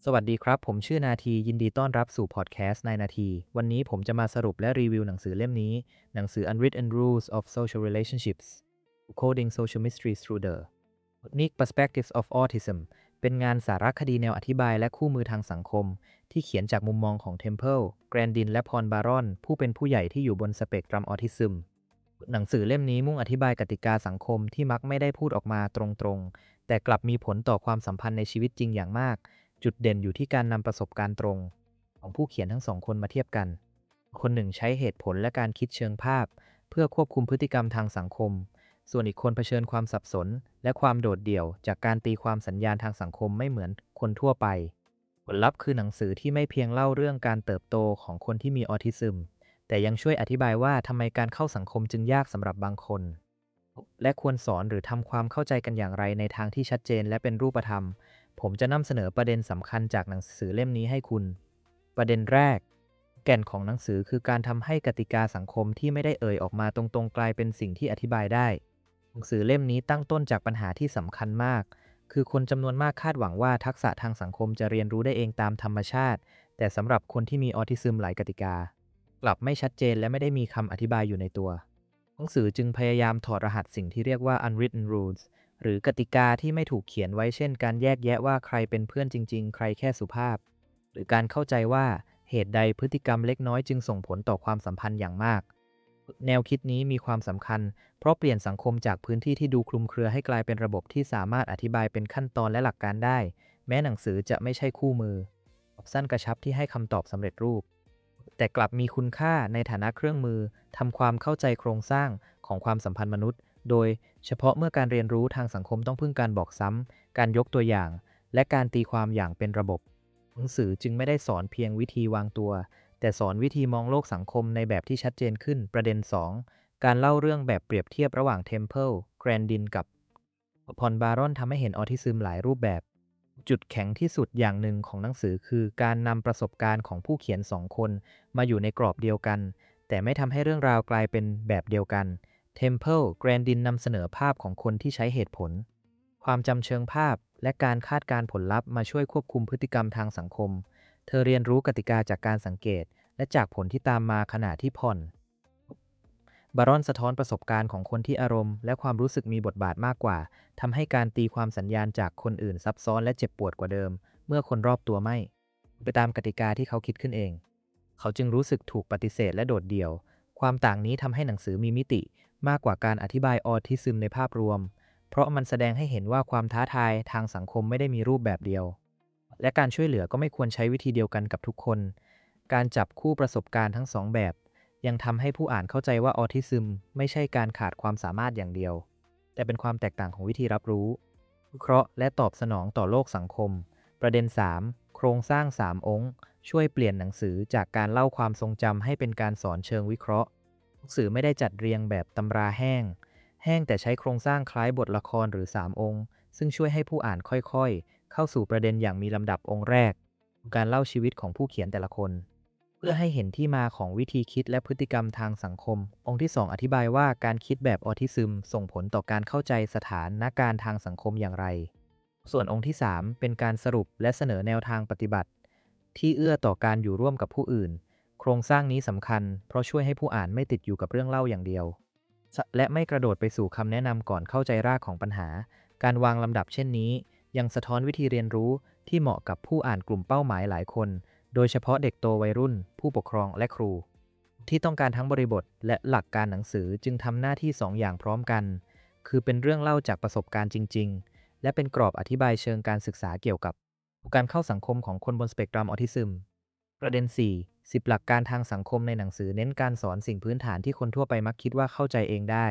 สวัสดีครับผมชื่อนาทียินดีต้อนรับสู่พอดแคสต์นายนาทีวันนี้ผมจะมาสรุปและรีวิวหนังสือเล่มนี้หนังสือ Unwritten Rules of Social Relationships Coding Social Mysteries Through the Unique Perspectives of Autism เป็นงานสารคดีแนวอธิบายและคู่มือทางสังคมที่เขียนจากมุมมองของ Temple Grandin และพอลบารอนผู้เป็นผู้ใหญ่ที่อยู่บนสเปกตรัมออทิซึมหนังสือเล่มนี้มุ่งอธิบายกติกาสังคมที่มักไม่ได้พูดออกมาตรงๆแต่กลับมีผลต่อความสัมพันธ์ในชีวิตจริงอย่างมาก จุดเด่นอยู่ที่การนำประสบการณ์ตรงของผู้เขียนทั้งสองคนมาเทียบกัน คนหนึ่งใช้เหตุผลและการคิดเชิงภาพเพื่อควบคุมพฤติกรรมทางสังคม ส่วนอีกคนเผชิญความสับสนและความโดดเดี่ยวจากการตีความสัญญาณทางสังคมไม่เหมือนคนทั่วไป ผลลัพธ์คือหนังสือที่ไม่เพียงเล่าเรื่องการเติบโตของคนที่มีออทิซึมแต่ยังช่วยอธิบายว่าทำไมการเข้าสังคมจึงยากสำหรับบางคน และควรสอนหรือทำความเข้าใจกันอย่างไรในทางที่ชัดเจนและเป็นรูปธรรม ผมจะนำเสนอประเด็นสำคัญจากหนังสือเล่มนี้ให้คุณ ประเด็นแรก แก่นของหนังสือคือการทำให้กติกาสังคมที่ไม่ได้เอ่ยออกมาตรงๆกลายเป็นสิ่งที่อธิบายได้ หนังสือเล่มนี้ตั้งต้นจากปัญหาที่สำคัญมาก คือคนจำนวนมากคาดหวังว่าทักษะทางสังคมจะเรียนรู้ได้เองตามธรรมชาติ แต่สำหรับคนที่มีออทิซึมหลายกติกากลับไม่ชัดเจนและไม่ได้มีคำอธิบายอยู่ในตัว หนังสือจึงพยายามถอดรหัสสิ่งที่เรียกว่า unwritten rules หรือกติกาที่ไม่ถูกเขียนไว้เช่นการแยกแยะว่าใครเป็นเพื่อนจริงๆใครแค่สุภาพหรือการเข้าใจว่าเหตุใดพฤติกรรมเล็กน้อยจึงส่งผลต่อความสัมพันธ์อย่างมากแนวคิดนี้มีความสำคัญเพราะเปลี่ยนสังคมจากพื้นที่ที่ดูคลุมเครือให้กลายเป็นระบบที่สามารถอธิบายเป็นขั้นตอนและหลักการได้แม้หนังสือจะไม่ใช่คู่มือสั้นกระชับที่ให้คำตอบสำเร็จรูปแต่กลับมีคุณค่าในฐานะเครื่องมือทำความเข้าใจโครงสร้างของความสัมพันธ์มนุษย์โดยเฉพาะเมื่อการเรียนรู้ทางสังคมต้องพึ่งการบอกซ้ำการยกตัวอย่างและการตีความอย่างเป็นระบบหนังสือจึงไม่ได้สอนเพียงวิธีวางตัวแต่สอนวิธีมองโลกสังคมในแบบที่ชัดเจนขึ้นประเด็น2การเล่าเรื่องแบบเปรียบเทียบระหว่าง Temple Grandin กับพอลบารอนทำให้เห็นออทิซึมหลายรูปแบบจุดแข็งที่สุดอย่างหนึ่งของหนังสือคือการนำประสบการณ์ของผู้เขียนสองคนมาอยู่ในกรอบเดียวกันแต่ไม่ทำให้เรื่องราวกลายเป็นแบบเดียวกัน Temple Grandin นำเสนอภาพของคนที่ใช้เหตุผลความจำเชิงภาพและการคาดการผลลัพธ์มาช่วยควบคุมพฤติกรรมทางสังคมเธอเรียนรู้กติกาจากการสังเกตและจากผลที่ตามมาขณะที่ผ่อนบารอนสะท้อนประสบการณ์ของคนที่อารมณ์และความรู้สึกมีบทบาทมากกว่าทำให้การตีความสัญญาณจากคนอื่นซับซ้อนและเจ็บปวดกว่าเดิมเมื่อคนรอบตัวไม่ไปตามกติกาที่เขาคิดขึ้นเองเขาจึงรู้สึกถูกปฏิเสธและโดดเดี่ยวความต่างนี้ทำให้หนังสือมีมิติมากกว่าการอธิบายออทิซึมในภาพรวมเพราะมันแสดงให้เห็นว่าความท้าทายทางสังคมไม่ได้มีรูปแบบเดียวและการช่วยเหลือก็ไม่ควรใช้วิธีเดียวกันกับทุกคนการจับคู่ประสบการณ์ทั้งสองแบบยังทำให้ผู้อ่านเข้าใจว่าออทิซึมไม่ใช่การขาดความสามารถอย่างเดียวแต่เป็นความแตกต่างของวิธีรับรู้วิเคราะห์และตอบสนองต่อโลกสังคมประเด็น3โครงสร้าง3องค์ช่วยเปลี่ยนหนังสือจากการเล่าความทรงจำให้เป็นการสอนเชิงวิเคราะห์หนังสือไม่ได้จัดเรียงแบบตำราแห้งแต่ใช้โครงสร้างคล้ายบทละครหรือ3องค์ซึ่งช่วยให้ผู้อ่านค่อยๆเข้าสู่ประเด็นอย่างมีลำดับองค์แรกการเล่าชีวิตของผู้เขียนแต่ละคนเพื่อให้เห็นที่มาของวิธีคิดและพฤติกรรมทางสังคมองค์ที่2อธิบายว่าการคิดแบบออทิซึมส่งผลต่อการเข้าใจสถานการณ์ทางสังคมอย่างไรส่วนองค์ที่3เป็นการสรุปและเสนอแนวทางปฏิบัติที่เอื้อต่อการอยู่ร่วมกับผู้อื่นโครงสร้างนี้สำคัญเพราะช่วยให้ผู้อ่านไม่ติดอยู่กับเรื่องเล่าอย่างเดียวและไม่กระโดดไปสู่คำแนะนำก่อนเข้าใจรากของปัญหาการวางลำดับเช่นนี้ยังสะท้อนวิธีเรียนรู้ที่เหมาะกับผู้อ่านกลุ่มเป้าหมายหลายคนโดยเฉพาะเด็กโตวัยรุ่นผู้ปกครองและครูที่ต้องการทั้งบริบทและหลักการหนังสือจึงทำหน้าที่2 อย่างพร้อมกันคือเป็นเรื่องเล่าจากประสบการณ์จริงๆและเป็นกรอบอธิบายเชิงการศึกษาเกี่ยวกับการเข้าสังคมของคนบนสเปกตรัมออทิซึมประเด็น4 10หลักการทางสังคมในหนังสือเน้นการสอนสิ่งพื้นฐานที่คนทั่วไปมักคิดว่าเข้าใจเองได้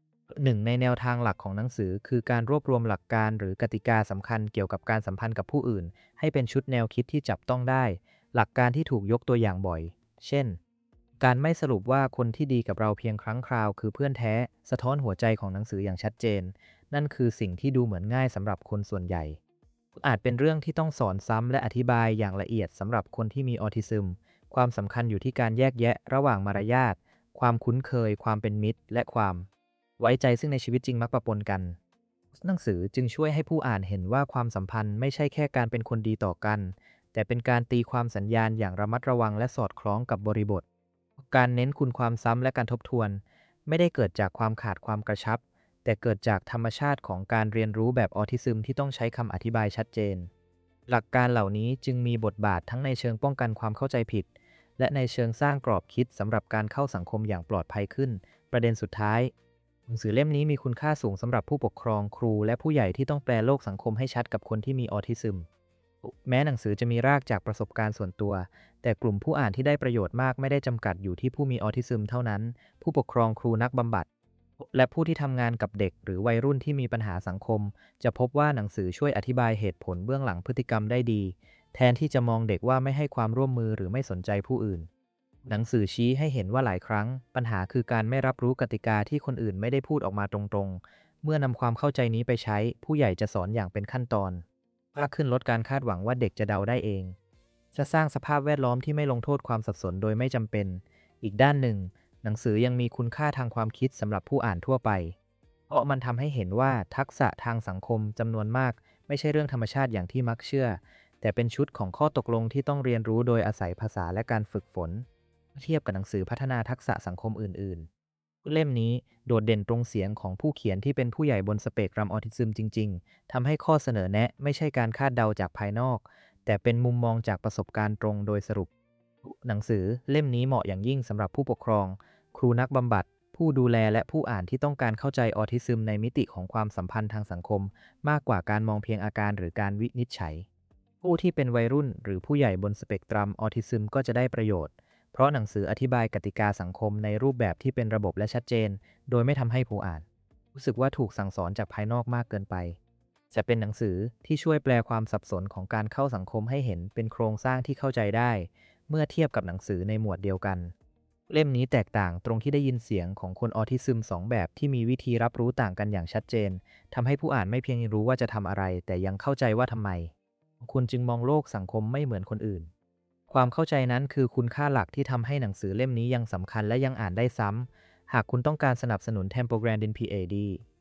1ในแนวทางหลักของหนังสือคือการรวบรวมหลักการหรือกติกาสำคัญเกี่ยวกับการสัมพันธ์กับผู้อื่นให้เป็นชุดแนวคิดที่จับต้องได้หลักการที่ถูกยกตัวอย่างบ่อยเช่นการไม่สรุปว่าคนที่ดีกับเราเพียงครั้งคราวคือเพื่อนแท้สะท้อนหัวใจของหนังสืออย่างชัดเจนนั่นคือสิ่งที่ดูเหมือนง่ายสำหรับคนส่วนใหญ่อาจเป็นเรื่องที่ต้องสอนซ้ำและอธิบายอย่างละเอียดสำหรับคนที่มีออทิซึมความสำคัญอยู่ที่การแยกแยะระหว่างมารยาทความคุ้นเคยความเป็นมิตรและความไว้ใจซึ่งในชีวิตจริงมักปะปนกันหนังสือจึงช่วยให้ผู้อ่านเห็นว่าความสัมพันธ์ไม่ใช่แค่การเป็นคนดีต่อกันแต่เป็นการตีความสัญญาณอย่างระมัดระวังและสอดคล้องกับบริบทการเน้นคุณความซ้ำและการทบทวนไม่ได้เกิดจากความขาดความกระชับแต่เกิดจากธรรมชาติของการเรียนรู้แบบออทิซึมที่ต้องใช้คำอธิบายชัดเจนหลักการเหล่านี้จึงมีบทบาททั้งในเชิงป้องกันความเข้าใจผิดและในเชิงสร้างกรอบคิดสำหรับการเข้าสังคมอย่างปลอดภัยขึ้นประเด็นสุดท้ายหนังสือเล่มนี้มีคุณค่าสูงสำหรับผู้ปกครองครูและผู้ใหญ่ที่ต้องแปลโลกสังคมให้ชัดกับคนที่มีออทิซึมแม้หนังสือจะมีรากจากประสบการณ์ส่วนตัวแต่กลุ่มผู้อ่านที่ได้ประโยชน์มากไม่ได้จำกัดอยู่ที่ผู้มีออทิซึมเท่านั้นผู้ปกครองครูนักบำบัดและผู้ที่ทำงานกับเด็กหรือวัยรุ่นที่มีปัญหาสังคมจะพบว่าหนังสือช่วยอธิบายเหตุผลเบื้องหลังพฤติกรรมได้ดีแทนที่จะมองเด็กว่าไม่ให้ความร่วมมือหรือไม่สนใจผู้อื่นหนังสือชี้ให้เห็นว่าหลายครั้งปัญหาคือการไม่รับรู้กติกาที่คนอื่นไม่ได้พูดออกมาตรงๆเมื่อนำความเข้าใจนี้ไปใช้ผู้ใหญ่จะสอนอย่างเป็นขั้นตอนมากขึ้นลดการคาดหวังว่าเด็กจะเดาได้เองจะสร้างสภาพแวดล้อมที่ไม่ลงโทษความสับสนโดยไม่จำเป็นอีกด้านหนึ่งหนังสือยังมีคุณค่าทางความคิดสำหรับผู้อ่านทั่วไปเพราะมันทำให้เห็นว่าทักษะทางสังคมจำนวนมากไม่ใช่เรื่องธรรมชาติอย่างที่มักเชื่อแต่เป็นชุดของข้อตกลงที่ต้องเรียนรู้โดยอาศัยภาษาและการฝึกฝนเทียบกับหนังสือพัฒนาทักษะสังคมอื่นๆเล่มนี้โดดเด่นตรงเสียงของผู้เขียนที่เป็นผู้ใหญ่บนสเปกตรัมออทิซึมจริงๆทำให้ข้อเสนอแนะไม่ใช่การคาดเดาจากภายนอกแต่เป็นมุมมองจากประสบการณ์ตรงโดยสรุปหนังสือเล่มนี้เหมาะอย่างยิ่งสำหรับผู้ปกครองครูนักบำบัดผู้ดูแลและผู้อ่านที่ต้องการเข้าใจออทิซึมในมิติของความสัมพันธ์ทางสังคมมากกว่าการมองเพียงอาการหรือการวินิจฉัยผู้ที่เป็นวัยรุ่นหรือผู้ใหญ่บนสเปกตรัมออทิซึมก็จะได้ประโยชน์เพราะหนังสืออธิบายกติกาสังคมในรูปแบบที่เป็นระบบและชัดเจนโดยไม่ทำให้ผู้อ่านรู้สึกว่าถูกสั่งสอนจากภายนอกมากเกินไปจะเป็นหนังสือที่ช่วยแปลความสับสนของการเข้าสังคมให้เห็นเป็นโครงสร้างที่เข้าใจได้เมื่อเทียบกับหนังสือในหมวดเดียวกันเล่มนี้แตกต่างตรงที่ได้ยินเสียงของคนออทิซึมสองแบบที่มีวิธีรับรู้ต่างกันอย่างชัดเจนทำให้ผู้อ่านไม่เพียงรู้ว่าจะทำอะไรแต่ยังเข้าใจว่าทำไมคุณจึงมองโลกสังคมไม่เหมือนคนอื่นความเข้าใจนั้นคือคุณค่าหลักที่ทำให้หนังสือเล่มนี้ยังสำคัญและยังอ่านได้ซ้ำหากคุณต้องการสนับสนุน Tempo Grandin PAD